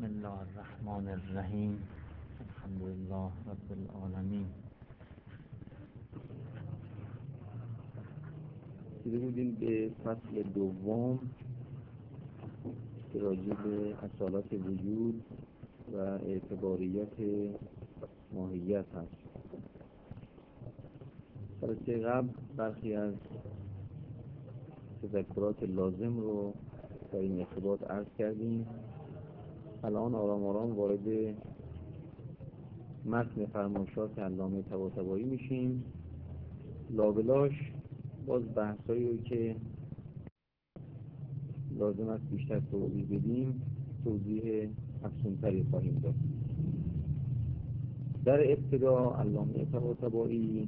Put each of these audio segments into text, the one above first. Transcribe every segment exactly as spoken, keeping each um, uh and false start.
بسم الله الرحمن الرحیم. الحمدلله رب العالمین. رسیده بودیم به فصل دوم که راجع به اصالات وجود و اعتباریت ماهیت هست. جلسه قبل برخی از تذکرات لازم رو در این ارتباط عرض کردیم. الان آرام آرام وارد متن فرمایشات علامه طباطبایی میشیم. لابلاش باز بحثایی رو که لازم است بیشتر توضیح بدیم توضیح افزون‌تری خواهیم داد. در ابتدا علامه طباطبایی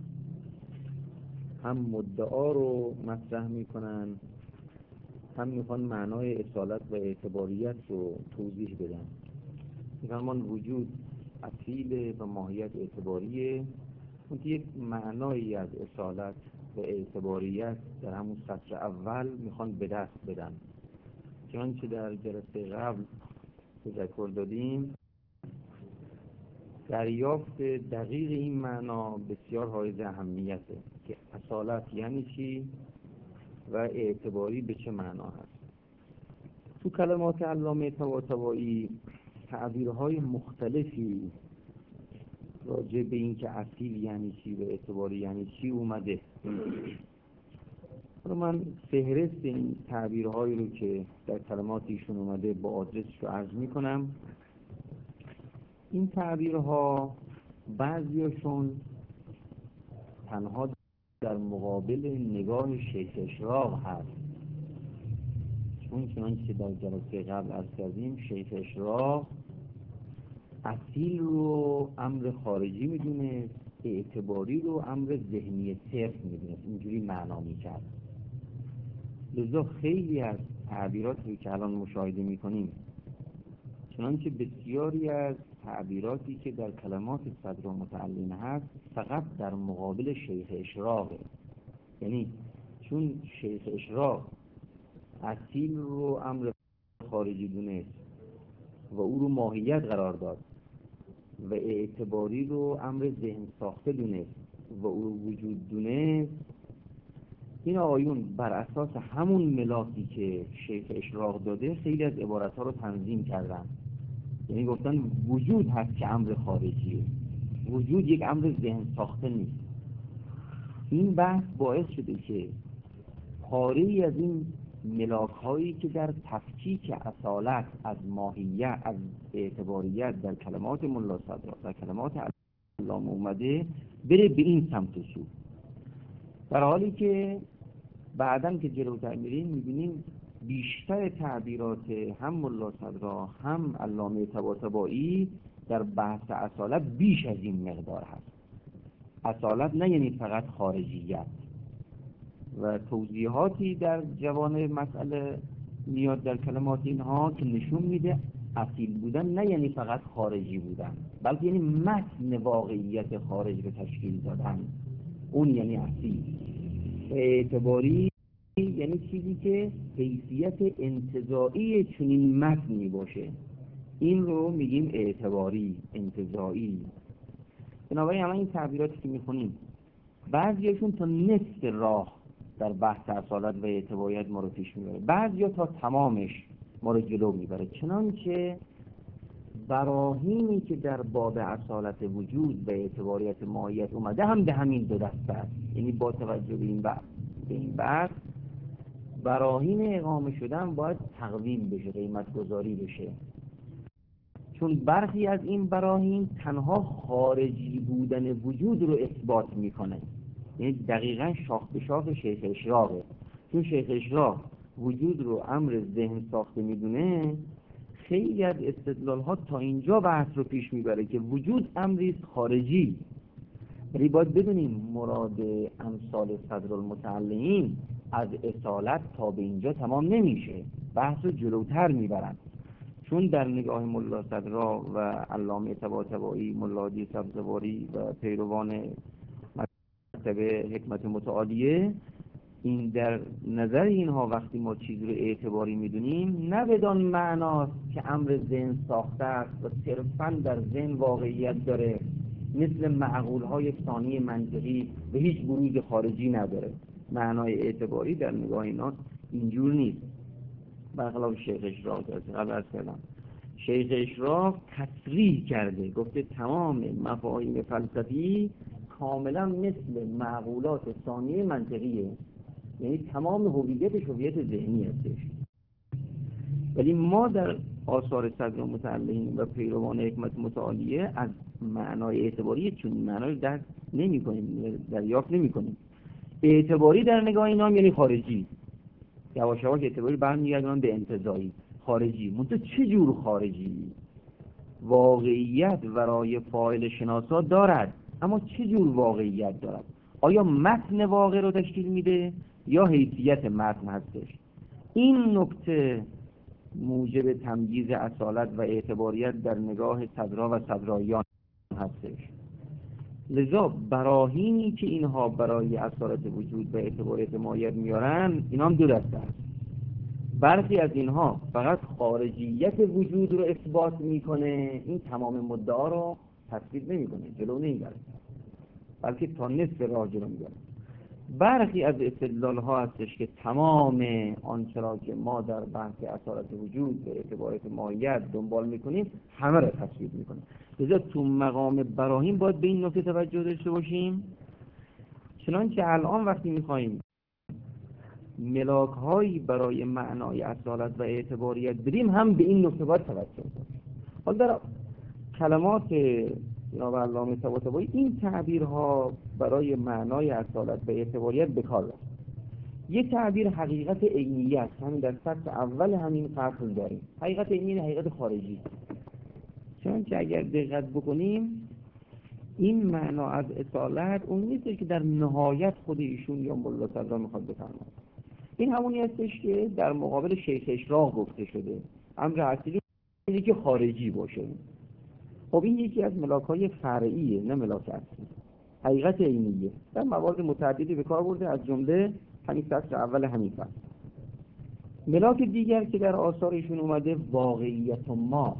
هم مدعا رو مطرح میکنن، هم میخوان معنای اصالت و اعتباریت رو توضیح بدن. میفرمان وجود اصیل و ماهیت اعتباریه، اون که یک معنایی از اصالت و اعتباریت در همون سطر اول میخوان به دست بدن. چنانچه در جلسه قبل تذکر دادیم، دریافت دقیق این معنا بسیار حائز اهمیته که اصالت یعنی چی و اعتباری به چه معنا هست. تو کلمات علامه طباطبایی تعبیرهای مختلفی راجع به این که اصیل یعنی چی و اعتباری یعنی چی اومده. رو من فهرست این تعبیرهایی رو که در کلمات ایشون اومده با آدرسش رو عرض میکنم. این تعبیرها بعضیاشون تنها در مقابل نگاه شیخ اشراق هست، چون چنانچه که در جلسه قبل عرض کردیم شیخ اشراق اصیل رو امر خارجی میدونه، اعتباری رو امر ذهنی صرف میدونه، اینجوری معنا میکرد. لذا خیلی از تعبیراتی که الان مشاهده میکنیم، چنانچه بسیاری از تعبیراتی که در کلمات صدر و متعلم هست فقط در مقابل شیخ اشراقه. یعنی چون شیخ اشراق اصیل رو امر خارجی دونست و او رو ماهیت قرار داد و اعتباری رو امر ذهن ساخته دونست و او رو وجود دونست، این آیون بر اساس همون ملاکی که شیخ اشراق داده خیلی از عبارتها رو تنظیم کردن. یعنی گفتن وجود هست که امر خارجیه، وجود یک امر ذهن ساخته نیست. این بحث باعث شده که پاره‌ای از این ملاک هایی که در تفکیک اصالت از ماهیت از اعتباریت در کلمات ملا صدرا در کلمات علامه اومده بره به این سمت و سو، در حالی که بعداً که جلوتر میریم میبینیم بیشتر تعبیرات هم ملا صدرا هم علامه طباطبایی در بحث اصالت بیش از این مقدار هست. اصالت نه یعنی فقط خارجیت، و توضیحاتی در جوانب مسئله میاد در کلمات اینها که نشون میده اصیل بودن نه یعنی فقط خارجی بودن، بلکه یعنی متن واقعیت خارج رو تشکیل دادن. اون یعنی اصیل. اعتباری یعنی چیزی که حیثیت انتزاعی چنین متنی باشه، این رو میگیم اعتباری، انتزاعی. بنابراین همه این تعبیراتی که میخونیم بعضیشون تا نصف راه در بحث اصالت و اعتباریت ما رو پیش میبره، بعضیا تا تمامش ما رو جلو میبره. چنانچه براهینی که در باب اصالت وجود و اعتباریت ماهیت اومده هم به همین دو دسته است. یعنی با توجه به این بحث به این بحث براهین اقامه شدن باید تقویم بشه، قیمت گذاری بشه، چون برخی از این براهین تنها خارجی بودن وجود رو اثبات میکنه. یعنی دقیقاً شاخ به شاخ شیخ اشراقه. چون شیخ اشراق وجود رو امر ذهن ساخته میدونه، خیلی از استدلال ها تا اینجا بحث رو پیش میبره که وجود امری خارجی. ولی باید بدونیم مراد امثال صدرالمتعلمین از اصالت تا به اینجا تمام نمیشه، بحث رو جلوتر میبرن. چون در نگاه ملا صدرا و علامه طباطبایی، ملا هادی سبزواری و پیروان مکتب حکمت متعالیه، این در نظر اینها وقتی ما چیزی رو اعتباری میدونیم نه بدان معناست که امر ذهن ساخته است و صرفاً در ذهن واقعیت داره، مثل معقولهای ثانی منطقی و هیچ بروز خارجی نداره. معنای اعتباری در نگاه اینا اینجور نیست. برخلاف شیخ اشراف که قبل از کردم، شیخ اشراف تصریح کرده، گفته تمام مفاهیم فلسفی کاملا مثل معقولات ثانی منطقیه، یعنی تمام هویتش هویت ذهنی هستش. ولی ما در آثار صدر متعلقین و پیروان حکمت متعالیه از معنای اعتباری چون معنای درک نمی کنیم، دریافت نمی کنیم. اعتباری در نگاه اینا یعنی خارجی، یواش یواش اعتباری برمیگردن به انتزاعی، خارجی. منتها چه جور خارجی؟ واقعیت ورای فاعل شناسا دارد، اما چه جور واقعیت دارد؟ آیا متن واقع رو تشکیل میده یا حیثیت متن هستش؟ این نکته موجب تمییز اصالت و اعتباریت در نگاه صدرا و صدرایان هستش. لذا براهینی که اینها برای اصالت وجود و اعتباریت مایه میارن، اینا هم دو دسته است. برخی از اینها فقط خارجیت وجود رو اثبات میکنه، این تمام مدعا رو تثبیت نمیکنه، جلو نمیبره، بلکه تا نصف راه جلو میبره. برخی از استدلال ها هستش که تمام آنچه را که ما در بحث اصالت وجود و اعتباریت ماهیت دنبال میکنیم همه را تثبیت میکنه. لذا تو مقام براهین باید به این نکته توجه داشته باشیم. چنانچه الان وقتی میخواییم ملاک هایی برای معنای اصالت و اعتباریت بدیم، هم به این نکته باید توجه کنیم. حالا در کلمات جناب علامه طباطبایی این تعبیرها برای معنای اصالت و اعتباریت به کار رفت. یک تعبیر حقیقت عینیه است، همین در سطح اول همین فصل داریم. حقیقت عینی حقیقت خارجی. چنانچه اگر دقت بکنیم این معنا از اصالت اون نیست که در نهایت خود ایشون یا مولا صدرا میخواد بفرماید. این همونی هستش که در مقابل شیخ اشراق گفته شده، امر اصلی اینه که خارجی باشه. خب این یکی از ملاک‌های فرعیه، نه ملاک اصلی. حقیقت عینیه در موارد متعددی به کار برده، از جمله همین سطر اول همین فصل. ملاک دیگر که در آثار ایشون اومده واقعیت ما،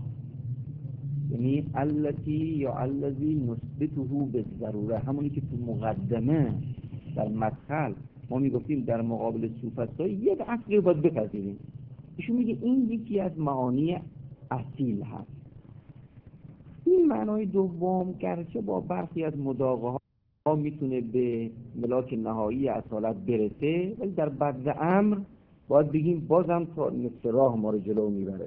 یعنی التی یا الذی نثبته بالضروره، همونی که تو مقدمه در مدخل ما میگفتیم در مقابل سوفسطایی یک اصلی رو باید بپذیریم. ایشون میگه این یکی از معانی اصیل هست. این معنای دوم گرچه با برخی از مداقه ها میتونه به ملاک نهایی اصالت برسه، ولی در بعد امر باید بگیم بازم تا نصف راه ما رو جلو میبره.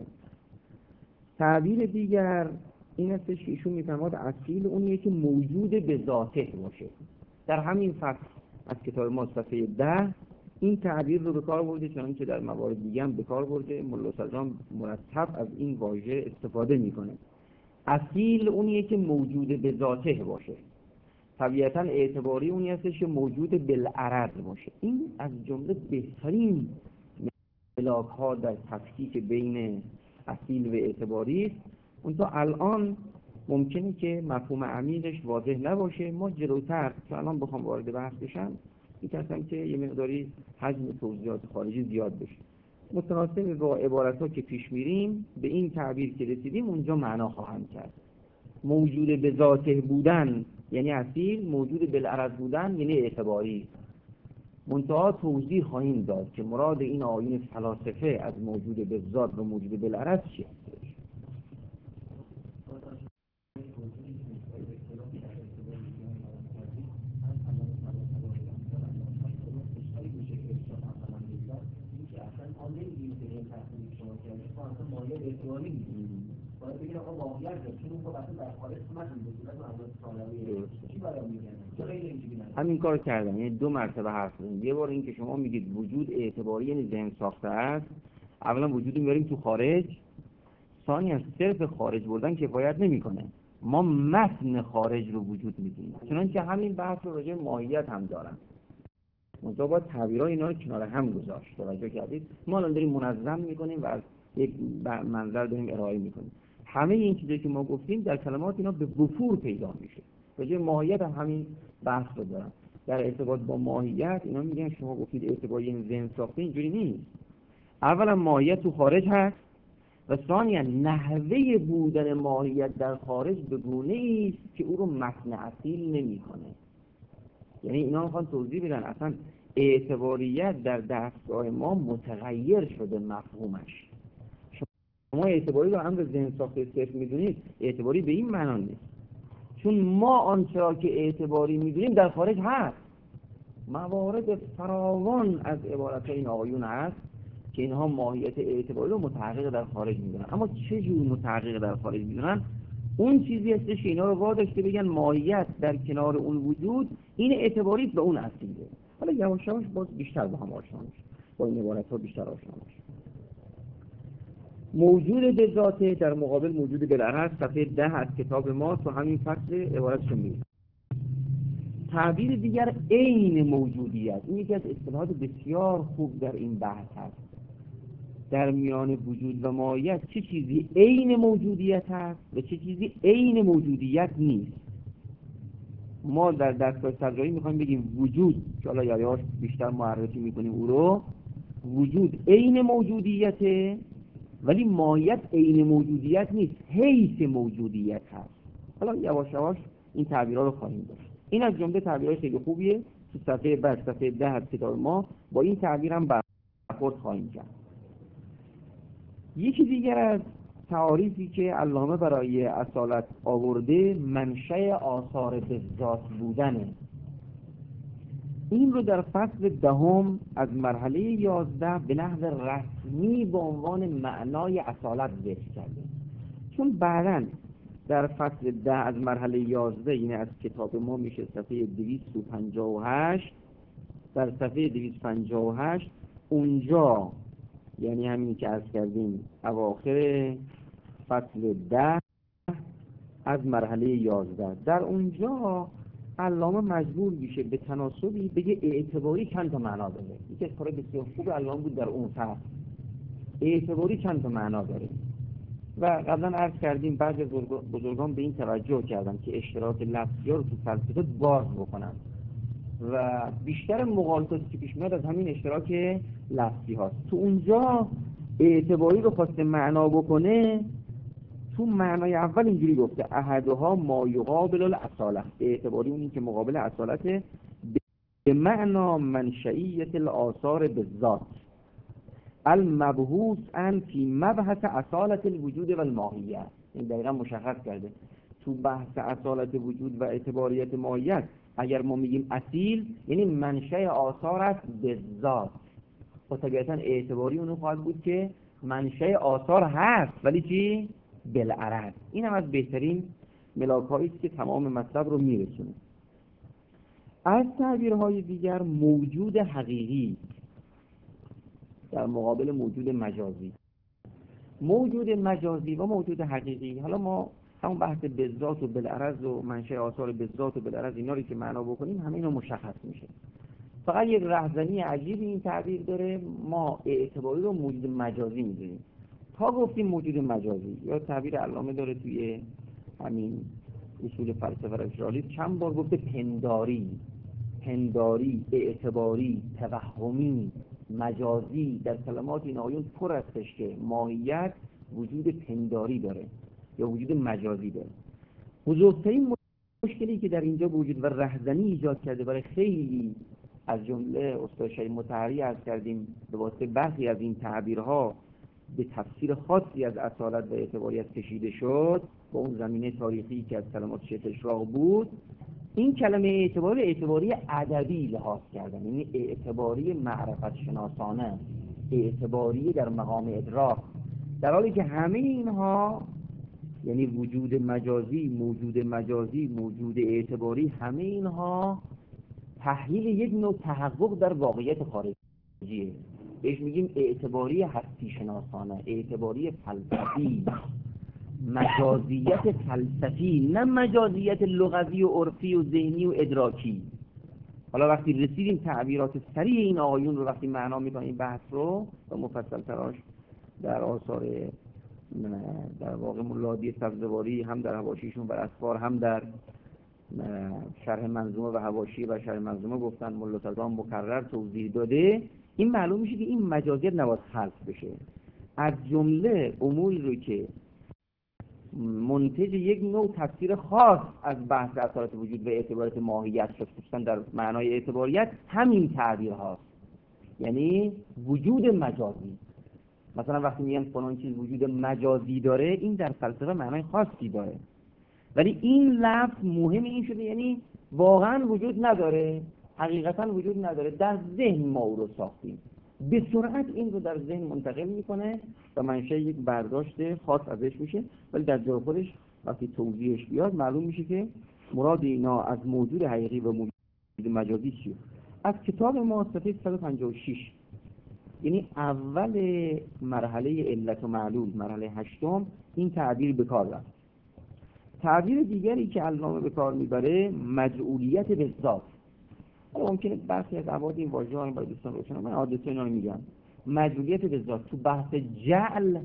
تعبیر دیگر این هستش که ایشون میفرماد اصیل اونیه که موجود به ذاته باشه. در همین فصل از کتاب ما صفحه ده این تعبیر رو به کار برده، چنانچه در موارد دیگه هم به کار برده. مولا صدرا مرتب از این واژه استفاده میکنه. اصیل اونیه که موجود به ذاته باشه. طبیعتاً اعتباری اونی هستش که موجود بالعرض باشه. این از جمله بهترین ملاک ها در تفکیک بین اصیل و اعتباری است. اون تا الان ممکنه که مفهوم عمیقش واضح نباشه. ما جلوتر که الان بخوام وارد بحث بشم می‌ترسم که یه مقداری حجم توضیحات خارجی زیاد بشه. متناسب با عبارت‌ها که پیش میریم به این تعبیر که رسیدیم اونجا معنا خواهم کرد. موجود به ذاته بودن یعنی اصیل، موجود بالعرض بودن یعنی اعتباری. منتها توضیح خواهیم داد که مراد این آیین فلاسفه از موجود به ذات و موجود بالعرض چیه. همین کار کردم، یعنی دو مرتبه حرف زدم. یه بار این که شما میگید وجود اعتباری یعنی ذهن ساخته است، اولا وجود میبریم تو خارج، ثانی از صرف خارج بردن کفایت نمیکنه، ما متن خارج رو وجود میدیم. چنانچه همین بحث رو راجع ماهیت هم دارن. منتها با تعبیرهای اینا رو کنار هم گذاشت. توجه کردید؟ ما الان داریم منظم میکنیم و از یک منظر داریم ارائه میکنیم. همه این چیزایی که ما گفتیم در کلمات اینا به وفور پیدا میشه. راجع ماهیت هم همین بحث رو دارن. در ارتباط با ماهیت اینا میگن شما گفتید اعتباری یعنی ذهن ساخته، اینجوری نیست. اولا ماهیت تو خارج هست و ثانیا نحوه بودن ماهیت در خارج به گونه‌ای است که او رو متن اصیل نمی‌کنه. یعنی اینا میخوان توضیح بدن اصلا اعتباریت در دستگاه ما متغیر شده مفهومش. شما اعتباری رو هم به ذهن ساخته صرف میدونید، اعتباری به این معنا نیست، چون ما آنچه را که اعتباری میدونیم در خارج هست. موارد فراوان از عبارت این آقایون هست که اینها ماهیت اعتباری رو متحقق در خارج میدونن. اما چه جور متحقق در خارج میدونن؟ اون چیزی هستش که اینا رو واداشته بگن ماهیت در کنار اون وجود این اعتباری به اون اصیله. حالا یواش یواش باز بیشتر با هم آشنا میشه، با این عبارت ها بیشتر آشنا میشه. موجود به ذاته در مقابل موجود بالعرض، صفحه ده از کتاب ما تو همین فصل عبارتش میگه. تعبیر دیگر عین موجودیت، این یکی از اصطلاحات بسیار خوب در این بحث هست. در میان وجود و ماهیت چه چیزی عین موجودیت هست و چه چیزی عین موجودیت نیست. ما در دستگاه صدرایی میخوایم بگیم وجود، که حالا یایاش بیشتر معرفی میکنیم او رو، وجود عین موجودیته ولی ماهیت عین موجودیت نیست، حیث موجودیت هست. حالا یواش یواش این تعبیرها رو خواهیم داشت. این از جمله تعبیرهای خیلی خوبیه. تو صفحه بعد صفحه ده از کتاب ما با این تعبیر هم برخورد خواهیم کرد. یکی دیگر از تعاریفی که علامه برای اصالت آورده منشأ آثار به ذات بودنه. این رو در فصل دهم از مرحله یازده به نحو رسمی به عنوان معنای اصالت ذکر کرده، چون بعداً در فصل ده از مرحله یازده، یعنی از کتاب ما میشه صفحه دویست و پنجاه و هشت، در صفحه دویست و پنجاه و هشت اونجا، یعنی همین که عرض کردیم اواخر فصل ده از مرحله یازده، در اونجا علامه مجبور میشه به تناسبی بگه اعتباری چند تا معنا داره. یکی از کارهای بسیار خوب علامه بود در اون فصل، اعتباری چند تا معنا داره. و قبلا عرض کردیم بعضی بزرگان به این توجه کردن که اشتراک لفظی ها رو تو فلسفه باز بکنن و بیشتر مغالطاتی که پیش میاد از همین اشتراک لفظی هاست. تو اونجا اعتباری رو خواسته معنا بکنه، تو معنای اول اینجوری گفته احدها ما یقابل الاصالت، اعتباری اونی که مقابل اصالت به معنا منشئیت الاثار بالذات المبحوث ان فی مبحث اصالت الوجود و الماهیت. این دقیقا مشخص کرده تو بحث اصالت وجود و اعتباریت ماهیت اگر ما میگیم اصیل یعنی منشأ آثار است به ذات، و طبیعتا اعتباری اونو خواهد بود که منشأ آثار هست ولی چی؟ بالعرض. این هم از بهترین ملاک‌هایی است که تمام مطلب رو میرسونه. از تعبیرهای دیگر موجود حقیقی در مقابل موجود مجازی. موجود مجازی و موجود حقیقی، حالا ما همون بحث بالذات و بالعرض و منشأ آثار بالذات و بالعرض اینا رو که معنا بکنیم همه اینا مشخص میشه. فقط یک رهزنی عجیبی این تعبیر داره، ما اعتباری رو موجود مجازی میدونیم. تا گفتیم موجود مجازی، یا تعبیر علامه داره توی همین اصول فلسفه راسیونالیسم چند بار گفته پنداری، پنداری، اعتباری، توهمی، مجازی. در کلمات این آیون پر هستش که ماهیت وجود پنداری داره یا وجود مجازی داره. بزرگترین مشکلی که در اینجا وجود و رهزنی ایجاد کرده برای خیلی از جمله استاد شهید مطهری عرض کردیم به واسطه برخی از این تعبیرها به تفسیر خاصی از اصالت و اعتباریت کشیده شد با اون زمینه تاریخی که از کلمات شیخ اشراق بود. این کلمه اعتباری اعتباری ادبی لحاظ کردن، یعنی اعتباری معرفت شناسانه، اعتباری در مقام ادراک، در حالی که همه اینها یعنی وجود مجازی، موجود مجازی، موجود اعتباری، همه اینها تحلیل یک نوع تحقق در واقعیت خارجیه. بهش میگیم اعتباری هستی شناسانه، اعتباری فلسفی، مجازیت فلسفی، نه مجازیت لغوی و عرفی و ذهنی و ادراکی. حالا وقتی رسیدیم تعبیرات سریع این آقایون رو وقتی معنا میکنیم این بحث رو و مفصل تراش در آثار در واقع مولادی سبزواری هم در حواشیشون بر اسفار هم در شرح منظومه و حواشی و شرح منظومه گفتن ملتزم مکرر توضیح داده، این معلوم میشه که این مجازیت نباید حذف بشه. از جمله اموری رو که منتج یک نوع تفسیر خاص از بحث اثرات وجود و اعتبارات ماهیت شد، خصوصا در معنای اعتباریت، همین تعبیر هاست، یعنی وجود مجازی. مثلا وقتی میگن فلان چیز وجود مجازی داره، این در فلسفه معنای خاصی داره، ولی این لفظ مهم این شده یعنی واقعا وجود نداره، حقیقتا وجود نداره، در ذهن ما او رو ساختیم، به سرعت این رو در ذهن منتقل میکنه و منشأ یک برداشت خاص ازش میشه، ولی در جای خودش وقتی توضیحش بیاد معلوم میشه که مراد اینا از موجود حقیقی و موجود مجازی چیه. از کتاب ما صفحه صد و پنجاه و شش، یعنی اول مرحله علت و معلول، مرحله هشتم، این تعبیر به کار رفت. تعبیر دیگری که علامه به کار میبره مجعولیت به ذات. حالا ممکنه برخی از ابعاد این واژه ها برای دوستان روشن، من عادتا اینا رو میگم. مجعولیت به ذات تو بحث جعل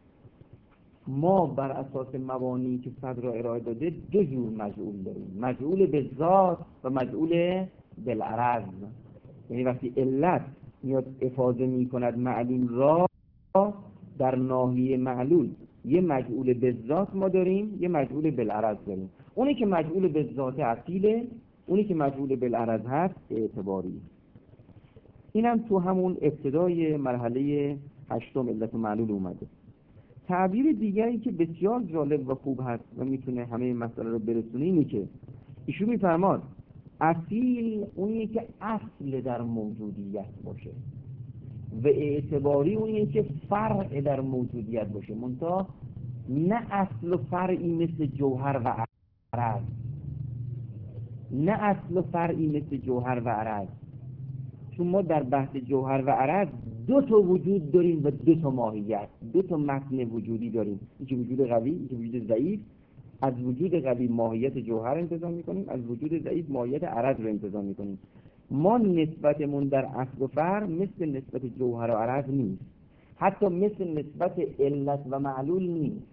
ما بر اساس مبانی که صدر را ارائه داده دو جور مجعول داریم، مجعول به ذات و مجعول بالعرض. یعنی وقتی علت میاد افاضه میکند معلول را در ناحیه معلول، یه مجعول به ذات ما داریم، یه مجعول بالعرض داریم. اونی که مجعول به ذات اصیله، اونی که مجعول بالعرض هست اعتباری. اینم تو همون ابتدای مرحله هشتم علت و معلول اومده. تعبیر دیگری که بسیار جالب و خوب هست و میتونه همه مسئله رو برسونه اینه که ایشون میفرماد اصیل اونیه که اصل در موجودیت باشه و اعتباری اونیه که فرع در موجودیت باشه، منتها نه اصل و فرعی مثل جوهر و عرض، نه اصل و فرعی مثل جوهر و عرض. چون ما در بحث جوهر و عرض دو تا وجود داریم و دو تا ماهیت، دو تا متن وجودی داریم، یکی وجود قوی، یکی وجود ضعیف. از وجود قوی ماهیت جوهر انتزاع میکنیم، از وجود ضعیف ماهیت عرض رو انتزاع میکنیم. ما نسبتمون در اصل و فرع مثل نسبت جوهر و عرض نیست، حتی مثل نسبت علت و معلول نیست.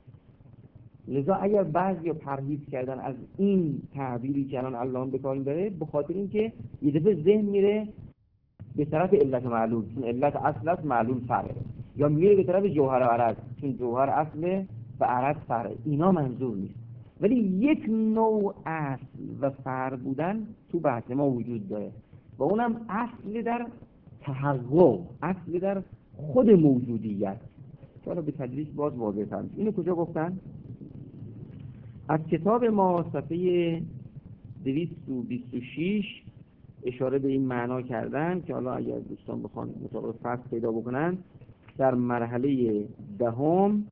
لذا اگر بعضی پرهیز کردن از این تعبیری که الان علامه به کار میبره، به خاطر اینکه یه دفعه ذهن میره به طرف علت و معلول، چون علت اصل است، معلول فرعه، یا میره به طرف جوهر و عرض، چون جوهر اصله و عرض فرعه. اینا منظور نیست، ولی یک نوع اصل و فرع بودن تو بحث ما وجود داره و اونم اصل در تحقق، اصل در خود موجودیت. حالا به تدریج باز واضح تر میشه. اینو کجا گفتن؟ از کتاب ما صفحه دویست و بیست و شش اشاره به این معنا کردن که حالا اگر دوستان بخوان مطابق فصل پیدا بکنن، در مرحله دهم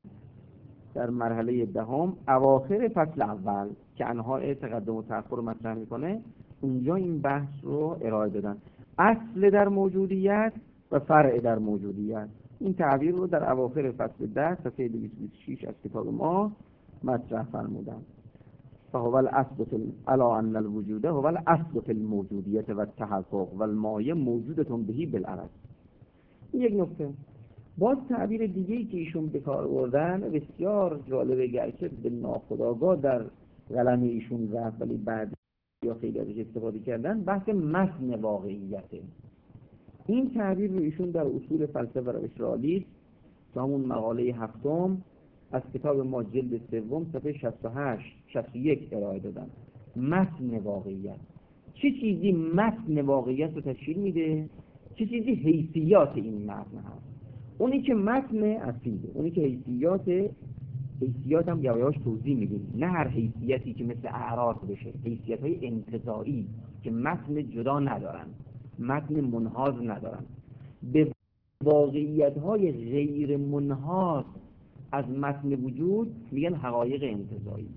در مرحله دهم اواخر فصل اول که انواع تقدم و تأخر رو مطرح میکنه، اونجا این بحث رو ارائه دادن، اصل در موجودیت و فرع در موجودیت. این تعبیر رو در اواخر فصل ده صفحه دویست و بیست و شش از کتاب ما مطرح فرمودن. فهو الاصل فی الا ان الوجود هو الاصل فی الموجودیت و التحقق و المایه موجودتون بهی بالعرض. یک نکته باز تعبیر دیگه‌ای که ایشون به کار بردن بسیار جالبه، گرچه به ناخودآگاه در قلم ایشون رفت ولی بعد یا خیلی ازش استفاده کردن، بحث متن واقعیته. این تعبیر رو ایشون در اصول فلسفه و روش رئالیسم تا همون مقاله هفتم از کتاب ما جلد سوم صفحه شصت و هشت شصت و یک ارائه دادن. متن واقعیت چه چیزی متن واقعیت رو تشکیل میده، چه چیزی حیثیات این متن هست. اونی که متن اصیله، اونی که حیثیات حیثیات هم یواش توضیح میدیم، نه هر حیثیتی که مثل اعراض بشه، حیثیت های انتزاعی که متن جدا ندارن، متن منحاز ندارن، به واقعیت های غیر منحاز از متن وجود میگن حقایق انتزاعی.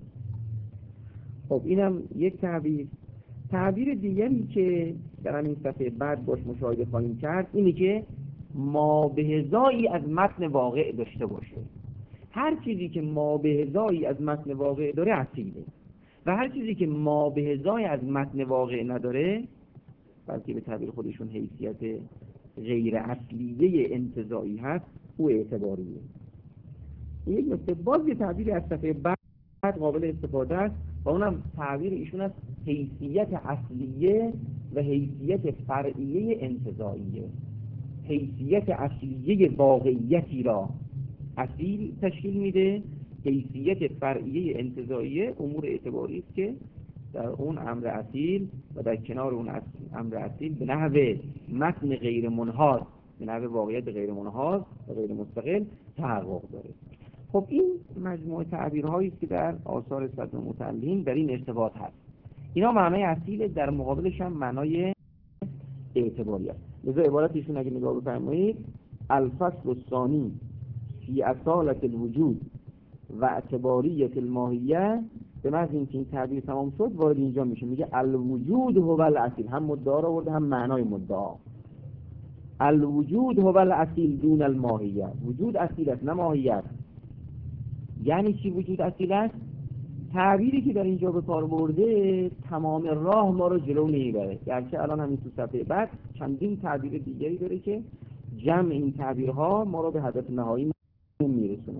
خب اینم یک تعبیر. تعبیر دیگری که در این صفحه بعد باش مشاهده خواهیم کرد اینه که ما به هزایی از متن واقع داشته باشه. هر چیزی که ما به هزایی از متن واقع داره اصیله و هر چیزی که ما به هزایی از متن واقع نداره، بلکه به تعبیر خودشون حیثیت غیر اصلیه انتزاعی هست، او اعتباریه. یک نکته باز یه تعبیری از صفحه بعد قابل استفاده است و اونم تعبیر ایشون از حیثیت اصلیه و حیثیت فرعیه انتزاعیه. حیثیت اصلیه واقعیتی را اصیل تشکیل میده، حیثیت فرعیه انتزاعیه امور اعتباری است که در اون امر اصیل و در کنار اون امر اصیل به نحو متن غیر منحاز، به نحو واقعیت غیر منحاز و غیر مستقل تحقق داره. خب این مجموعه تعبیرهایی است که در آثار صدر متعلم در این ارتباط هست. اینا معنای اصیل، در مقابلش هم معنای اعتباری است. لذا عبارتشون اگه نگاه بفرمایید، الفصل الثانی فی اصالت الوجود و اعتباریت الماهیه، به محض اینکه این تعبیر تمام شد وارد اینجا میشه، میگه الوجود هو الاصیل، هم مدعا را آورده هم معنای مدعا. الوجود هو الاصیل دون الماهیه، وجود اصیل است نه ماهیت. یعنی چی وجود اصیل است؟ تعبیری که در اینجا به کار برده تمام راه ما رو جلو نمیبره، گرچه الان همین تو صفحه بعد چندین تعبیر دیگری داره که جمع این تعبیرها ما رو به هدف نهایی میرسونه.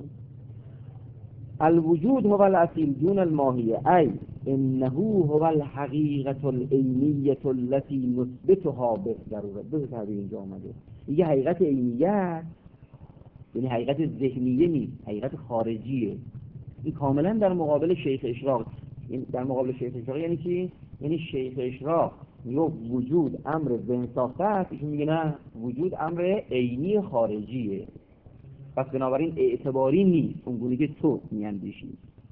الوجود هو الاصیل دون الماهیه، ای انه هو الحقیقة العینیة التي نثبتها بالضروره. دو تعبیر اینجا اومده، یه حقیقت عینیه یعنی حقیقت ذهنیه نیست، حقیقت خارجیه. این کاملا در مقابل شیخ اشراق. این در مقابل شیخ اشراق یعنی چی؟ یعنی شیخ اشراق میگه وجود امر ذهن ساخته است، ایشون میگه نه، وجود امر عینی خارجیه، پس بنابراین اعتباری نیست اونگونه که تو میاندیشی.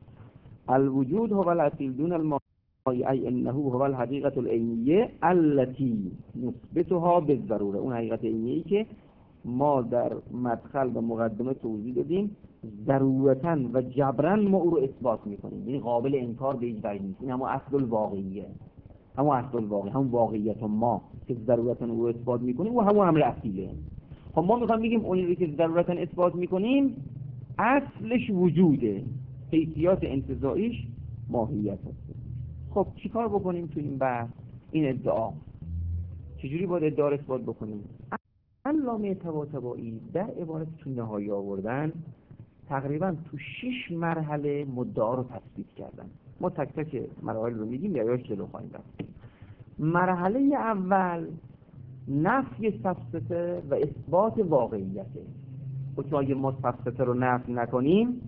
الوجود هو الاصیل دون الماهی، ای انه هو الحقیقة العینیه التي نثبتها بالضروره. اون حقیقت عینیه که ما در مدخل و مقدمه توضیح دادیم، ضرورتاً و جبراً ما او رو اثبات میکنیم، یعنی قابل انکار به هیچ وجه نیست. این همون اصل الواقعیه، همون اصل الواقعی، همون واقعیت ما که ضرورتاً او رو اثبات میکنیم و همون امر اصیله. خب ما میخوام بگیم اونی رو که ضرورتاً اثبات میکنیم اصلش وجوده، حیثیات انتزاعیش ماهیت هست. خب چیکار بکنیم تو این بحث، این ادعا چجوری باید ادعا رو اثبات بکنیم؟ علامه طباطبایی در عبارت تو نهایی آوردن تقریبا تو شش مرحله مدعا رو تثبیت کردن. ما تک تک مراحل رو میگیم یا یاش جلو خواهیم رفت. مرحله اول نفی سفسطه و اثبات واقعیته. و چون اگه ما سفسطه رو نفی نکنیم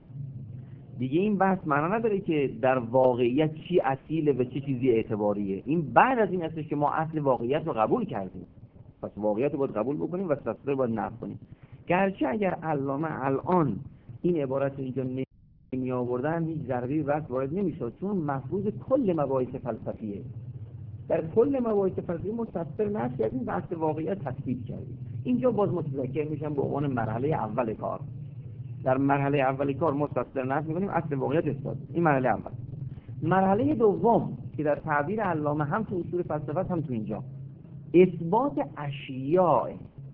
دیگه این بحث معنا نداره که در واقعیت چی اصیله و چی چیزی اعتباریه. این بعد از این هستش که ما اصل واقعیت رو قبول کردیم، پس واقعیت رو باید قبول بکنیم و سفسطه رو باید نفی کنیم. گرچه اگر علامه الان این عبارت رو اینجا نمی آوردن هیچ ضربی بحث وارد نمیشد، چون محفوظ کل مباحث فلسفیه. در کل مباحث فلسفی ما سفسطه نفی کردیم و اصل واقعیت تثبیت کردیم. اینجا باز متذکر میشم به عنوان مرحله اول کار. در مرحله اول کار ما سفسطه نفی می‌کنیم، اصل واقعیت اثبات. این مرحله اول. مرحله دوم که در تعبیر علامه هم تو اصول فلسفه هم تو اینجا اثبات اشیاء.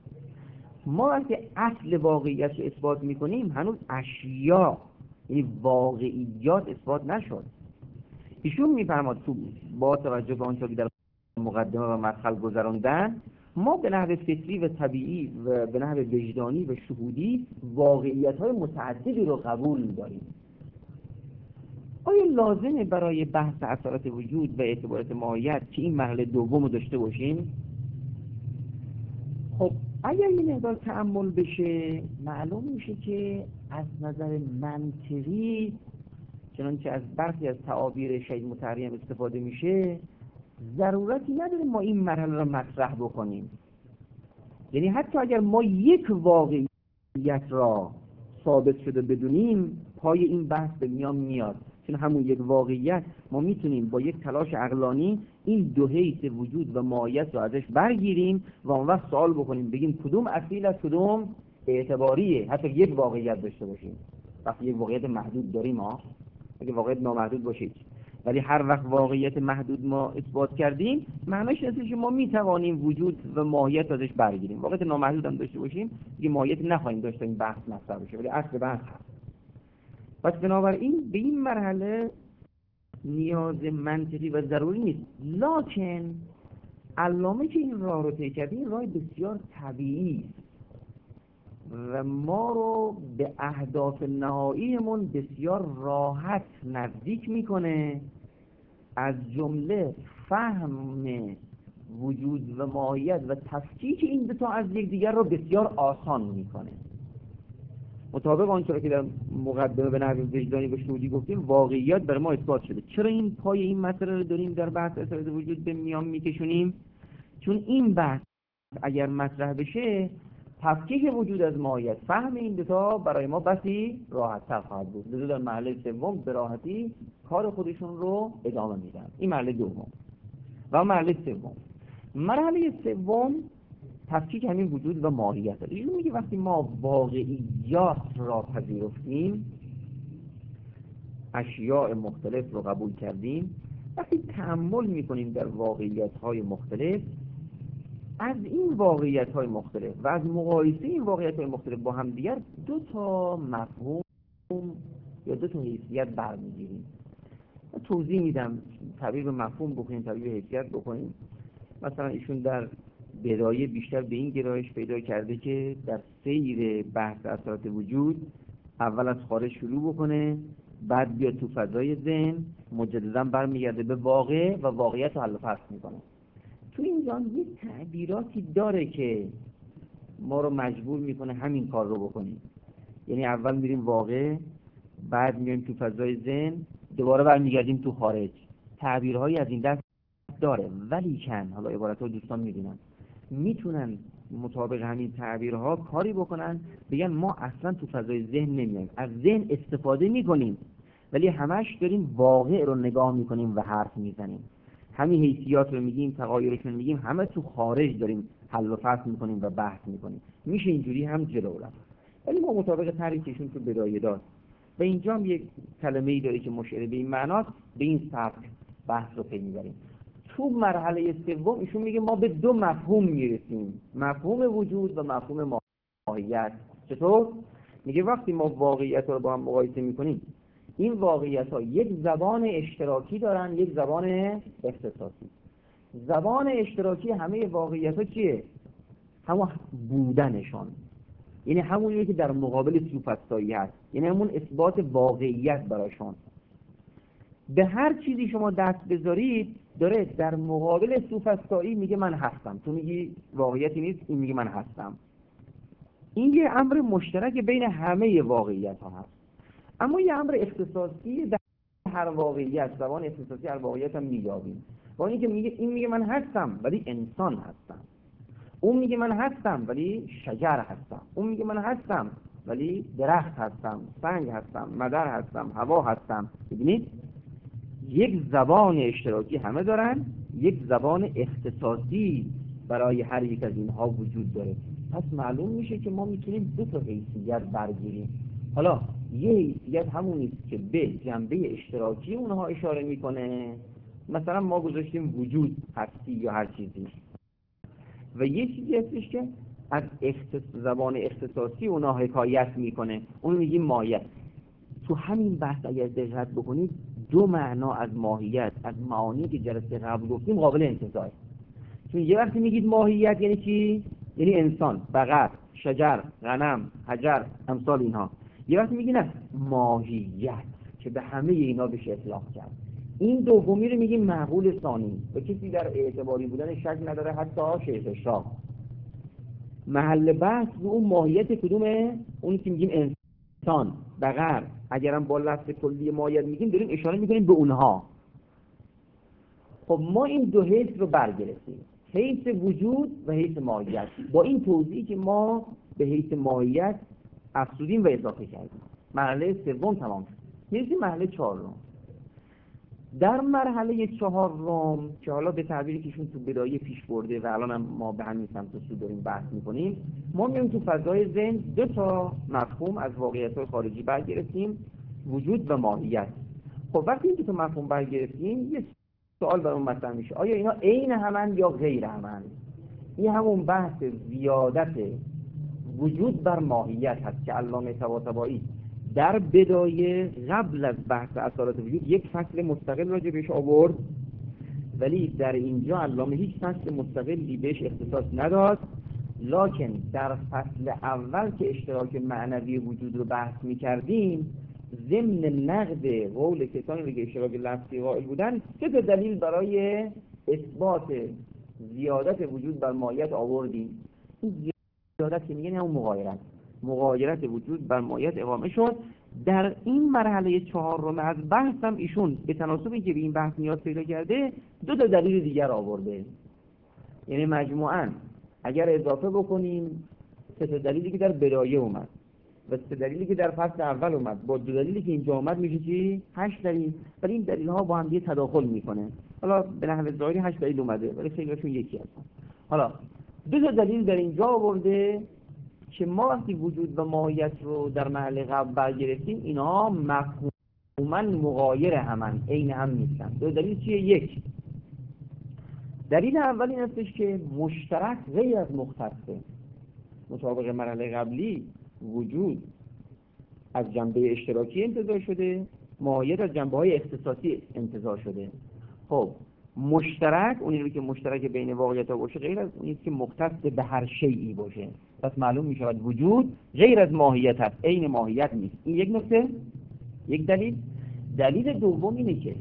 ما وقتی اصل واقعیت رو اثبات میکنیم هنوز اشیاء یعنی واقعیات اثبات نشد. ایشون میفرماد تو با توجه به آنچه که در مقدمه و مدخل گذراندن، ما به نحو فطری و طبیعی و به نحو وجدانی و شهودی واقعیت‌های متعددی رو قبول داریم. آیا لازمه برای بحث اثرات وجود و اعتبارات ماهیت که این مرحله دوم رو داشته باشیم؟ خب اگر این مقدار تأمل بشه معلوم میشه که از نظر منطقی، چنانچه از برخی از تعابیر شهید مطهری استفاده میشه، ضرورتی نداره ما این مرحله رو مطرح بکنیم. یعنی حتی اگر ما یک واقعیت را ثابت شده بدونیم، پای این بحث به میان میاد، چون همون یک واقعیت ما میتونیم با یک تلاش عقلانی این دو حیث وجود و ماهیت رو ازش برگیریم و اون وقت سوال بکنیم، بگیم کدوم اصیل است کدوم اعتباریه. حتی یک واقعیت داشته باشیم، وقتی یک واقعیت محدود داریم، ها اگه واقعیت نامحدود باشه، ولی هر وقت واقعیت محدود ما اثبات کردیم، معنیش اینه که ما میتوانیم وجود و ماهیت ازش برگیریم. واقعیت نامحدود هم داشته باشیم دیگه ماهیت نخواهیم داشت این بحث مطرح بشه، ولی اصل بحث هست. پس بنابراین به این مرحله نیاز منطقی و ضروری نیست. لکن علامه که این راه رو طی کرده این راه بسیار طبیعی است. و ما رو به اهداف نهاییمون بسیار راحت نزدیک میکنه، از جمله فهم وجود و ماهیت و تفکیک این دو تا از یکدیگر رو بسیار آسان میکنه. مطابق آنچه که در مقدمه به نحو وجدانی و شهودی گفتیم، واقعیت برای ما اثبات شده. چرا این پای این مسئله رو داریم در بحث اثرات وجود به میان میکشونیم؟ چون این بحث اگر مطرح بشه، تفکیک وجود از ماهیت، فهم این دوتا برای ما بسی راحت تر خواهد بود. لذا در مرحله سوم به راحتی کار خودشون رو ادامه میدن. این مرحله دوم. و مرحله سوم، مرحله سوم تفکیک همین وجود و ماهیت. ایشون میگه وقتی ما واقعیات را پذیرفتیم، اشیاء مختلف رو قبول کردیم، وقتی تأمل میکنیم در واقعیت های مختلف، از این واقعیت های مختلف و از مقایسه این واقعیت های مختلف با هم دیگر دو تا مفهوم یا دو تا حیثیت برمیگیریم. توضیح میدم، تعبیر به مفهوم بکنیم، تعبیر به حیثیت بکنیم. مثلا ایشون در بدایه بیشتر به این گرایش پیدا کرده که در سیر بحث اثرات وجود اول از خارج شروع بکنه، بعد بیاد تو فضای ذهن، مجددا برمیگرده به واقع و واقعیت رو حل و فصل میکنه. تو اینجا یه تعبیراتی داره که ما رو مجبور میکنه همین کار رو بکنیم. یعنی اول میریم واقع، بعد میایم تو فضای ذهن، دوباره برمیگردیم تو خارج. تعبیرهایی از این دست داره، ولی کن حالا عبارت‌ها دوستان میدونن میتونن مطابق همین تعبیرها کاری بکنن، بگن ما اصلا تو فضای ذهن نمیایم، از ذهن استفاده میکنیم ولی همش داریم واقع رو نگاه میکنیم و حرف میزنیم. همین حیثیات رو میگیم، تغایرشون میگیم، همه تو خارج داریم حل و فصل میکنیم و بحث میکنیم. میشه اینجوری هم جلو رفت، ولی ما مطابق تعریفشون تو بدایه داد و اینجا هم یک کلمه‌ای داره که مشابه به این معناست، به این سبک بحث رو پی میبریم. تو مرحله سوم ایشون میگه ما به دو مفهوم میرسیم، مفهوم وجود و مفهوم ماهیت. چطور؟ میگه وقتی ما واقعیت رو با هم مقایسه میکنیم، این واقعیت ها یک زبان اشتراکی دارن، یک زبان اختصاصی. زبان اشتراکی همه واقعیت ها چیه؟ همون بودنشان، یعنی همونیه که در مقابل سوفسطایی هست، یعنی همون اثبات واقعیت براشون. به هر چیزی شما دست بذارید داره در مقابل سوفسطایی میگه من هستم، تو میگی واقعیتی نیست، این میگه من هستم. این یه امر مشترک بین همه واقعیت ها هست. اما یه امر اختصاصی در هر واقعیت، زبان اختصاصی هر واقعیت هم می‌یابیم. با اینکه میگه این میگه من هستم ولی انسان هستم، اون میگه من هستم ولی شجر هستم، اون میگه من هستم ولی درخت هستم، سنگ هستم، مدر هستم، هوا هستم. ببینید یک زبان اشتراکی همه دارن، یک زبان اختصاصی برای هر یک از اینها وجود داره. پس معلوم میشه که ما میتونیم دو تا حیثیت برگیریم. حالا یه حیثیت همونیست که به جنبه اشتراکی اونها اشاره میکنه، مثلا ما گذاشتیم وجود، هستی یا هر چیزی، و یه چیزی هستش که از اختص... زبان اختصاصی اونها حکایت میکنه، اون میگیم ماهیت. تو همین بحث اگر دقت بکنید دو معنا از ماهیت، از معانی که جلسه قبل گفتیم قابل انتزاع. چون یه وقتی میگید ماهیت یعنی چی؟ یعنی انسان، بقر، شجر، غنم، حجر، امثال اینها. یه وقتی میگی نه ماهیت که به همه اینا بشه اطلاق کرد. این دومی رو میگیم معقول ثانی و کسی در اعتباری بودن شک نداره، حتی شیخ شاه. محل بحث رو اون ماهیت کدومه؟ اونی که میگیم انسان، بقر. اگرم با لفظ کلی ماهیت میگیم داریم اشاره میکنیم به اونها. خب ما این دو حیث رو برگرفتیم، حیث وجود و حیث ماهیت. با این توضیحی که ما به حیث ماهیت افزودیم و اضافه کردیم، مرحله سوم تمام شد. میرسیم مرحله چهارم. در مرحله چهارم که حالا به تعبیری که ایشون تو بدایه پیش برده و الان هم ما به همین سمت سو داریم بحث میکنیم، ما میایم تو فضای ذهن دو تا مفهوم از واقعیت‌های خارجی برگرفتیم، وجود و ماهیت. خب وقتی این دو تا مفهوم برگرفتیم یه سوال برام مطرح میشه، آیا اینا عین همن یا غیر همن؟ این همون بحث زیادت وجود بر ماهیت هست که علامه طباطبایی در بدایه قبل از بحث اثرات وجود یک فصل مستقل راجع بهش آورد، ولی در اینجا علامه هیچ فصل مستقلی بهش اختصاص نداد لکن در فصل اول که اشتراک معنوی وجود رو بحث می‌کردیم، ضمن نقد قول کسانی که اشتراک لفظی قائل بودن، سه تا دلیل برای اثبات زیادت وجود بر ماهیت آوردیم. این زیادت که میگن همون مغایرت مغایرت وجود بر ماهیت اقامه شد. در این مرحله چهارم از بحث هم ایشون به تناسب اینکه به این بحث نیاز پیدا کرده دو تا دلیل دیگر آورده. یعنی مجموعاً اگر اضافه بکنیم سه تا دلیلی که در بدایه اومد و سه دلیلی که در فصل اول اومد با دو دلیلی که اینجا اومد میشه چی؟ هشت دلیل. ولی این دلیل ها با هم دیگه تداخل میکنه. حالا به نحو ظاهری هشت دلیل اومده ولی خیلیشون یکی هستن. حالا دو تا دلیل در اینجا آورده که ما وقتی وجود و ماهیت رو در محل قبل برگرفتیم اینا مفهوماً مغایر همن، عین هم نیستن. دو دلیل چیه؟ یک، دلیل اول این هستش که مشترک غیر از مختصه. مطابق مرحله قبلی وجود از جنبه اشتراکی انتزاع شده، ماهیت از جنبه های اختصاصی انتزاع شده. خب مشترک اونی رو که مشترک بین واقعیت ها باشه غیر از اونی که مختص به هر شیئی باشه. پس معلوم می شود وجود غیر از ماهیت هست، عین ماهیت نیست. این یک نکته، یک دلیل. دلیل دوم اینه که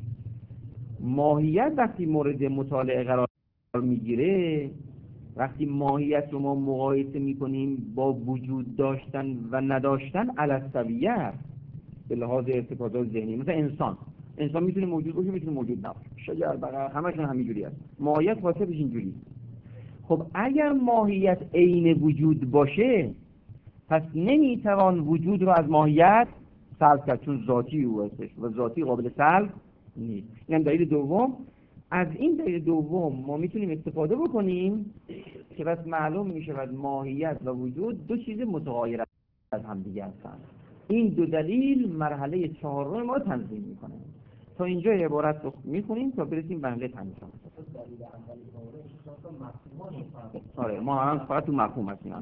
ماهیت وقتی مورد مطالعه قرار میگیره، وقتی ماهیت رو ما مقایسه میکنیم با وجود داشتن و نداشتن علی السویه به لحاظ ارتکازات ذهنی، مثلا انسان انسان میتونه موجود باشه میتونه موجود نباشه، شجر بقر همشون همینجوری هست. ماهیت خاصه بشه اینجوری. خب اگر ماهیت عین وجود باشه پس نمیتوان وجود رو از ماهیت سلب کرد، چون ذاتی او هستش و ذاتی قابل سلب نیست. یعنی دلیل دوم. از این دلیل دوم ما میتونیم استفاده بکنیم که بس معلوم میشود ماهیت و وجود دو چیز متغایر از هم دیگه هستند. این دو دلیل مرحله چهارم ما تنظیم میکنه. تا اینجا عبارت رو میخونیم تا برسیم به مرحله پنجم. آره ما الان فقط تو مفهوم هستیم.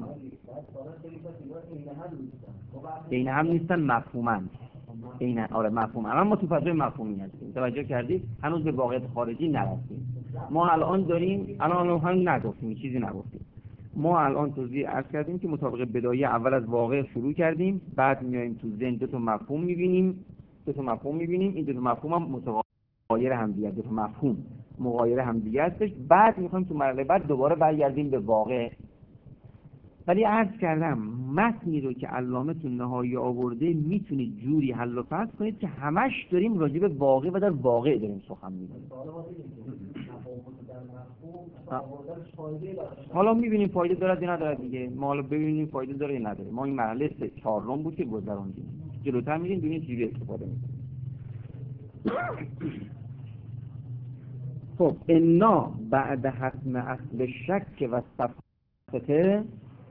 عین هم نیستن، مفهوماً عین. آره مفهوم. الان ما تو فضای مفهومی هستیم. توجه کردید؟ هنوز به واقعیت خارجی نرسیدیم. ما الان داریم الان هم نگفتیم، چیزی نگفتیم. ما الان توضیح عرض کردیم که مطابق بدایه اول از واقع شروع کردیم، بعد میایم تو ذهن دو تا مفهوم میبینیم، دو تا مفهوم میبینیم، این دو تا مفهوم هم متغایر هم دیگه، دو تا مفهوم مغایر هم دیگه هستش. بعد میخوایم تو مرحله بعد دوباره برگردیم به واقع. ولی عرض کردم متنی رو که علامه تو نهایی آورده میتونید جوری حل و فصل کنید که همش داریم راجع به واقع و در واقع داریم سخن می‌گیم. حالا می‌بینیم فایده داره یا نداره دیگه. ما حالا ببینیم فایده داره یا نداره. ما این مرحله سه چهارم بود که گذروندیم. جلوتر می‌ریم ببینیم چجوری استفاده می‌کنیم. خب انا بعد حتم اصل شک و صفته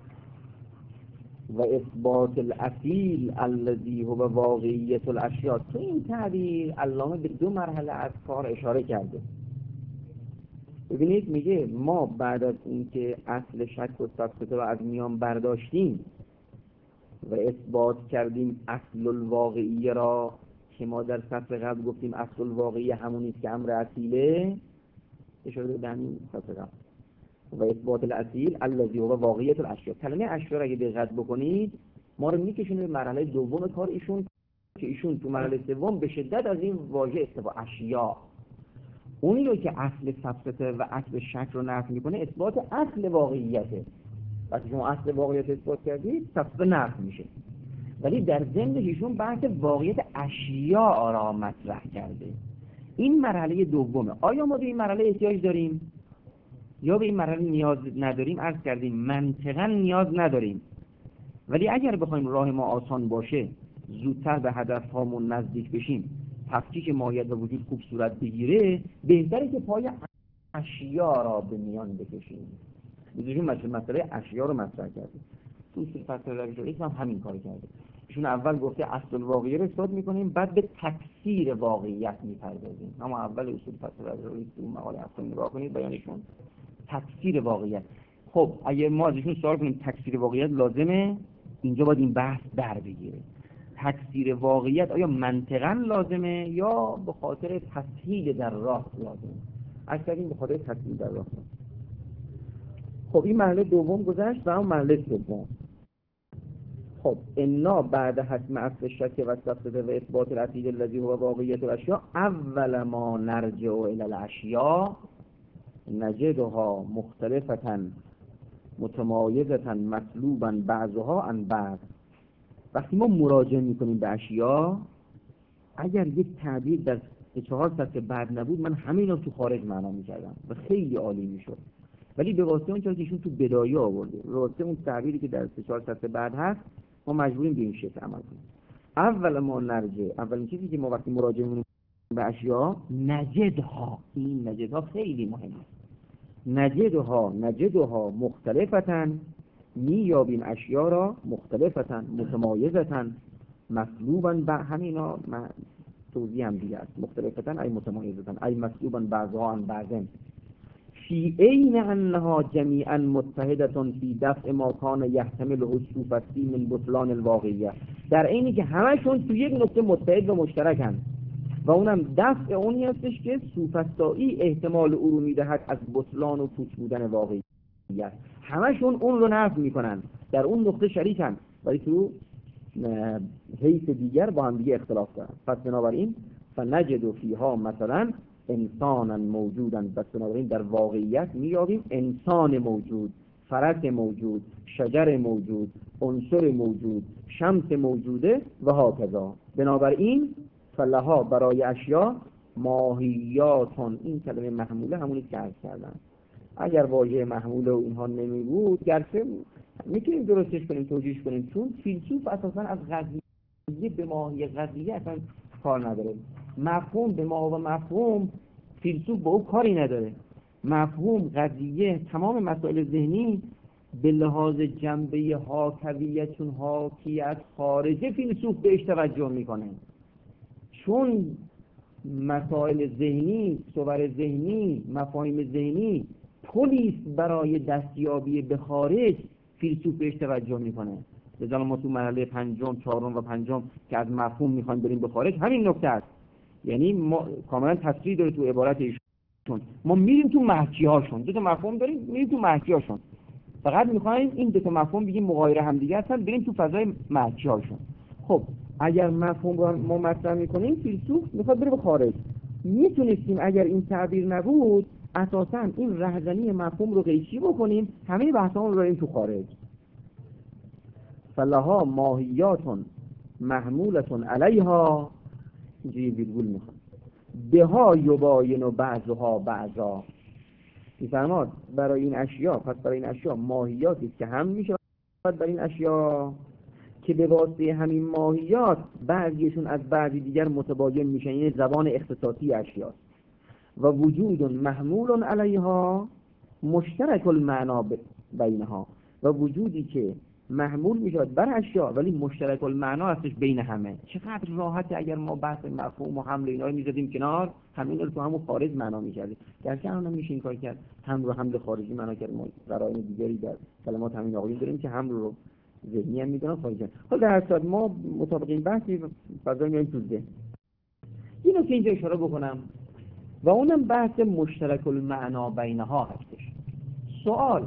و اثبات الاصیل الذی هو واقعیت الاشیاء. تو این تعبیر علامه به دو مرحله از کار اشاره کرده. ببینید میگه ما بعد از اینکه اصل شک و صفته رو از میان برداشتیم و اثبات کردیم اصل الواقعیه را که ما در صفحه قبل گفتیم اصل الواقعیه همونیست که امر اصیله، اشاره به همین صفحه قبل. و اثبات الاصیل الذی هو واقعیت الاشیاء. کلمه اشیاء را اگه دقت بکنید ما رو میکشونه به مرحله دوم کار ایشون که ایشون تو مرحله سوم به شدت از این واژه استفاده اشیاء، اونی رو که اصل صفته و اصل شک رو نفی میکنه اثبات اصل واقعیته. وقتی شما اصل واقعیت اثبات کردید صفته نفی میشه. ولی در ضمن ایشون بحث واقعیت اشیاء را مطرح کرده. این مرحله دومه. آیا ما به این مرحله احتیاج داریم یا به این مرحله نیاز نداریم؟ عرض کردیم منطقاً نیاز نداریم، ولی اگر بخوایم راه ما آسان باشه زودتر به هدف هامون نزدیک بشیم، تفکیک ماهیت و وجود خوب صورت بگیره، بهتره که پای اشیاء را به میان بکشیم. بزرگون مسئله اشیاء رو مطرح کردیم. تو اصول فصل روش هم همین کار کرده. ایشون اول گفته اصل الواقعیه رو اثبات میکنیم، بعد به تفسیر واقعیت میپردازیم. اما اول اصول فصل روش تو مقاله اصلا نگاه کنید بیانشون تفسیر واقعیت. خب اگه ما ازشون سوال کنیم تفسیر واقعیت لازمه، اینجا باید این بحث در بگیره. تفسیر واقعیت آیا منطقاً لازمه یا به خاطر تسهیل در راه لازمه؟ اصلا این به خاطر تسهیل در راه. خب این مرحله دوم گذشت و اون مرحله سوم. خب انا بعد حتم اصل شک و سفسده و اثبات العقیده الذی هو واقعیت الاشیاء اول ما نرجع الى الاشیاء نجدها مختلفة متمایزة مطلوبا بعضها عن بعض. وقتی ما مراجعه میکنیم به اشیاء، اگر یک تعبیر در سه چهار سطح بعد نبود، من همه اینا تو خارج معنا میکردم و خیلی عالی میشد. ولی به واسطه اون چیزی که ایشون تو بدایه آورده، به واسطه اون تعبیری که در سه چهار سطح بعد هست، ما مجبوریم به این شکل عمل کنیم. اول ما نرجع، اولین چیزی که ما وقتی مراجعه میکنیم به اشیاء، نجدها، این نجدها خیلی مهمه. نجدها نجدها مختلفة، میابیم اشیاء را مختلفة متمایزة مطلوبا با همینا توضیح هم دیگه است. مختلفة ای متمایزة ای مطلوبا بعضها عن بعضن فی عین انها جمیعا متحدة فی دفع ما کان یحتمل الصوفستی من بطلان الواقعیه، در عینی که همشون تو یک نقطه متحد و مشترکن و اونم دفع اونی هستش که سوفسطایی احتمال او رو میدهد از بطلان و پوچ بودن واقعیت. همشون اون رو نفی میکنن، در اون نقطه شریکن ولی تو حیث دیگر با هم دیگه اختلاف دارن. پس بنابراین فنجد فیها مثلا انسانا موجودا، بس بنابراین در واقعیت میابیم انسان موجود، فرس موجود، شجر موجود، عنصر موجود، شمس موجوده و هاکذا. بنابراین فلها برای اشیاء ماهیاتون، این کلمه محموله همونی که عرض کردم. اگر واژه محموله و اینها نمی بود، گرچه میتونیم درستش کنیم، توجیهش کنیم، چون فیلسوف اساسا از قضیه به ماهی قضیه اصلا کار نداره. مفهوم به ما و مفهوم، فیلسوف با او کاری نداره. مفهوم، قضیه، تمام مسائل ذهنی به لحاظ جنبه حاکویت، چون حاکیت خارجه، فیلسوف بهش توجه میکنه. چون مسائل ذهنی، صور ذهنی، مفاهیم ذهنی پلیس برای دستیابی به خارج، فیلسوف بهش توجه میکنه. لذا ما تو مرحله پنجم، چهارم و پنجم که از مفهوم میخوایم بریم به خارج، همین نکته است. یعنی ما کاملا تصریح داره تو عبارت ایشون، ما میریم تو محکی هاشون، دو تا مفهوم داریم، میریم تو محکی هاشون، فقط میخوایم این دو تا مفهوم بگیم مغایر هم دیگه هستن، بریم تو فضای محکی هاشون. خب اگر مفهوم رو ما مطرح میکنیم، فیلسوف میخواد بره به خارج. میتونستیم اگر این تعبیر نبود، اساسا این رهزنی مفهوم رو قیچی بکنیم، همه بحثامون رو بریم تو خارج. فلها ماهیاتون محمولتون علیها، اینجوری ویرگول میخواد، بها یباین و بعضها بعضا. میفرماد برای این اشیاء، پس برای این اشیاء ماهیاتی که هم میشه برای این اشیاء که به واسطه همین ماهیات بعضیشون از بعضی دیگر متباین میشن، یعنی زبان اختصاصی اشیاء. و وجود محمول علیها مشترک المعنا بینها، و وجودی که محمول میشد بر اشیاء ولی مشترک المعنا هستش بین همه. چقدر راحته اگر ما بحث مفهوم و حمل اینا رو میذاریم کنار، همین رو تو همون خارج معنا میکردیم. گرچه الان میشه این کار کرد، حمل رو حمل خارجی معنا کرد. ما قرائن دیگری در کلمات همین آقایون داریم که حمل رو ذهنی هم میدونن خارجی. حالا در اصل ما مطابق این بحثی فضا میایم تو ذهن. اینو که اینجا اشاره بکنم و اونم بحث مشترک المعنا بینها هستش. سوال: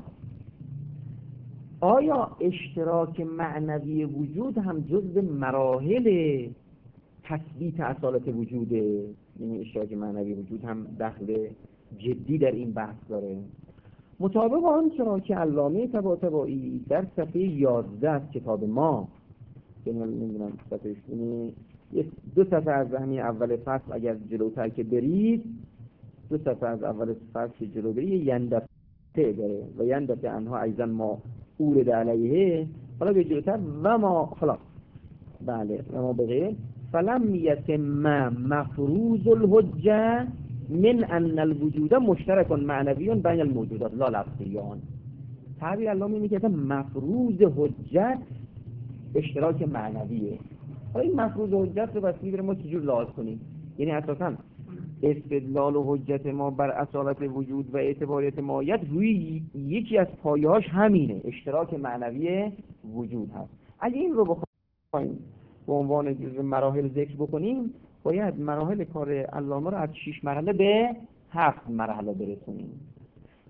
آیا اشتراک معنوی وجود هم جزء مراحل تثبیت اصالت وجوده؟ یعنی اشتراک معنوی وجود هم دخل جدی در این بحث داره؟ مطابق آنچه که علامه طباطبایی در صفحه یازده از کتاب ما، یعنی نمیدونم صفحه اینه، دو صفحه از همین اول فصل اگر جلوتر که برید، دو صفحه از اول فصل جلو برید، یندفعه داره و یندفعه انها ایضا ما اورد علیه. حالا به جلوتر و ما خلاص بله و ما بغیر فلم یتم مفروض الحجه من ان الوجود مشترک معنوی بین الموجودات لا لفظیان. تعبیر علامه اینه که مفروض حجت اشتراک معنویه. حالا این مفروض حجت رو بس میبره ما چجور لحاظ کنیم؟ یعنی اساساً استدلال و حجت ما بر اصالت وجود و اعتباریت ماهیت روی یکی از پایه‌هاش همینه، اشتراک معنوی وجود هست. اگه این رو بخوایم به عنوان جزء مراحل ذکر بکنیم، باید مراحل کار علامه رو از شش مرحله به هفت مرحله برسونیم.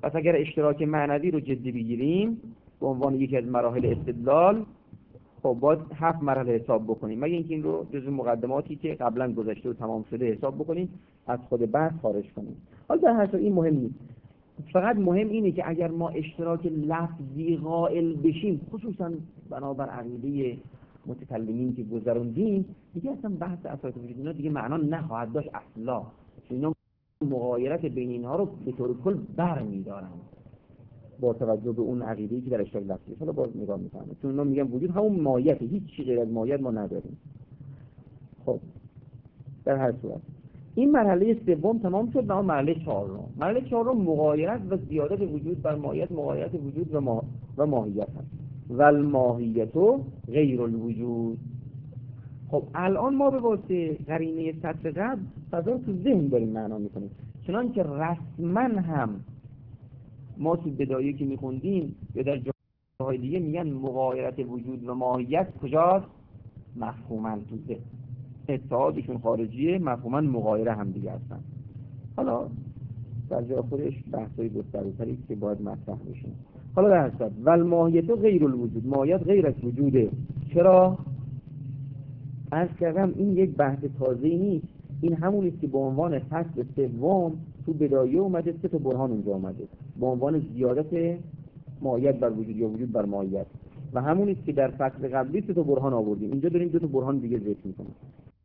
پس اگر اشتراک معنوی رو جدی بگیریم به عنوان یکی از مراحل استدلال، خب باید هفت مرحله حساب بکنیم، مگه اینکه این رو جزو مقدماتی که قبلا گذشته و تمام شده حساب بکنیم، از خود بحث خارج کنیم. حالا در هر صورت این مهم نیست، فقط مهم اینه که اگر ما اشتراک لفظی قائل بشیم، خصوصا بنابر عقیده متکلمین که گذروندیم، دیگه اصلا بحث اساس وجود اینا دیگه معنا نخواهد داشت اصلا، چون اینا مغایرت بین اینها رو به طور کل برمی‌دارن با توجه به اون عقیده‌ای که در اشتراک لفظی. حالا باز نگاه می‌کنم، چون اینا میگن وجود همون ماهیته، هیچ چیز غیر از ماهیت ما نداریم. خب در هر صورت این مرحله سوم تمام شد. و مرحله چهارم، مرحله چهارم مغایرت و زیادت وجود بر ماهیت، مغایرت وجود و ما و ماهیت هست. و الماهیت غیر الوجود. خب الان ما به واسطه قرینه سطر قبل فضا رو تو ذهن داریم معنا میکنیم، چنانکه رسما هم ما تو بدایه که میخوندیم یا در جاهای دیگه میگن مغایرت وجود و ماهیت کجاست؟ مفهوماً تو ذهن، اتحادشون خارجیه، مفهوماً مغایر هم دیگه هستن. حالا در جای خودش بحثای گسترده‌تری که باید مطرح بشه. حالا در حساب و الماهیت غیر الوجود، ماهیت غیر از وجوده. چرا؟ عرض کردم این یک بحث تازه‌ای نیست، این همون است که به عنوان فصل سوم تو بدایه اومده، سه تا برهان اونجا اومده به عنوان زیادت ماهیت بر وجود یا وجود بر ماهیت، و همون است که در فصل قبلی سه تا برهان آوردیم، اینجا داریم دو تا برهان دیگه ذکر می‌کنیم.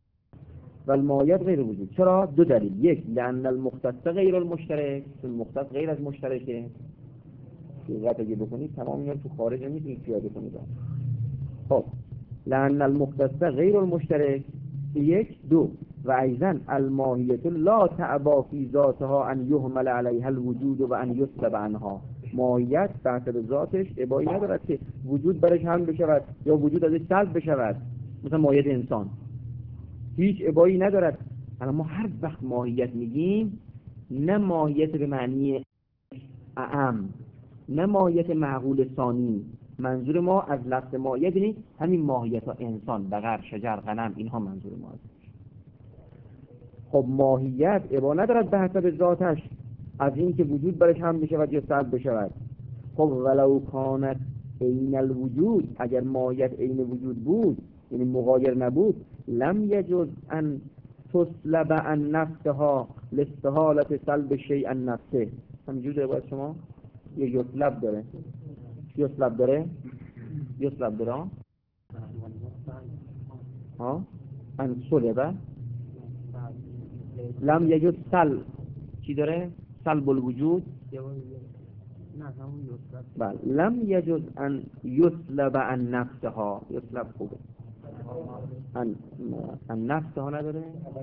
و الماهیت غیر وجود. چرا؟ دو دلیل. یک، لأن المختص غیر المشترک، چون مختص غیر از مشترکه. دقت اگه بکنید تمام اینا تو خارج نمیتونید پیاده کنید. خب لأن المختص غیر المشترک، یک. دو، و ایضا الماهیت لا تعبا فی ذاتها ان یهمل علیها الوجود و ان یسلب عنها. ماهیت تحت ذاتش ابایی ندارد که وجود برش حمل بشود یا وجود ازش سلب بشود، مثلا ماهیت انسان هیچ ابایی ندارد. اما ما هر وقت ماهیت میگیم، نه ماهیت به معنی اعم، نه ماهیت معقول ثانی، منظور ما از لفظ ماهیت یعنی همین ماهیت ها، انسان، بقر، شجر، غنم، اینها منظور ما است. خب ماهیت ابا ندارد به حسب ذاتش از این که وجود برش هم بشود یا سلب بشود. خب ولو کانت عین الوجود، اگر ماهیت عین وجود بود یعنی مغایر نبود، لم یجوز ان تسلب عن نفسها لاستحالة سلب شیء عن نفسه. همینجور داره باید شما یا یسلب داره یسلب داره یسلب داره ها ان سلبه لم یجوز سلب چی داره؟ سلب الوجود. بله لم یجوز ان یسلب عن نفسها. یسلب خوبه، ان ان نفسها نداره،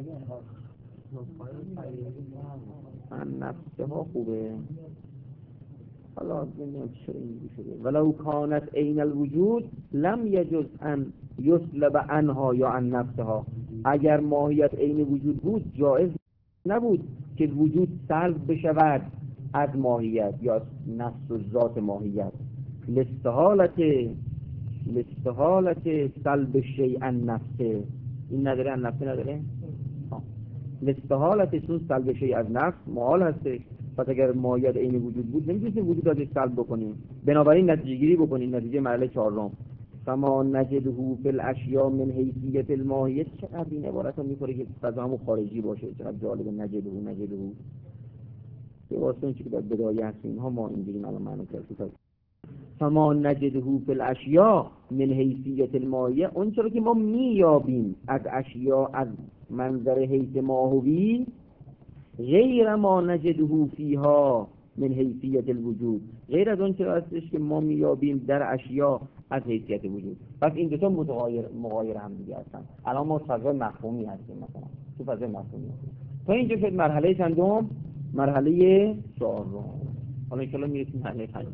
ان نفسها خوبه. حالا نمیدونم چرا اینجوری شده. ولو کانت عین الوجود لم یجوز ان یسلب عنها یا عن نفسها. اگر ماهیت عین وجود بود جایز نبود که وجود سلب بشود از ماهیت یا نفس و ذات ماهیت. لاستحالت لاستحالت سلب شیء عن نفسه. این نداره، عن نفسه نداره. لاستحالت چون سلب شیء از نفس محال هستش. پس اگر ماهیت عین وجود بود نمیتونیم وجود ازش سلب بکنیم. بنابراین نتیجه گیری بکنیم. نتیجه مرحله چهارم، فما نجده فی الاشیاء من حیثیت الماهیت. چقدر این عبارت ها میخوره که فضامو خارجی باشه، چقدر جالب. نجده نجده به واسه اینکه در بدایه هست اینها ما اینجوری الان معنی کردیم. فما نجده فی الاشیاء من حیثیت الماهیه، اون چرا که ما میابیم از اشیاء از منظر حیث ماهوی، غیر ما نجده فیها من حیثیت الوجود، غیر از اون چرا هستش که ما میابیم در اشیاء از حیثیت وجود. پس این دو تا متغایر مغایر هم دیگه هستن. الان ما فضای مفهومی هستیم، مثلا تو فضای مفهومی هستیم. تا اینجا شد مرحله چندم؟ مرحله چهارم. حالا ان شاء الله میرسیم مرحله پنجم.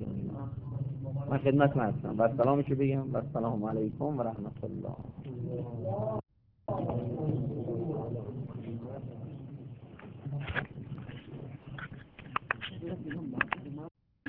من خدمت هستم و سلامشو بگم و السلام علیکم و رحمت الله.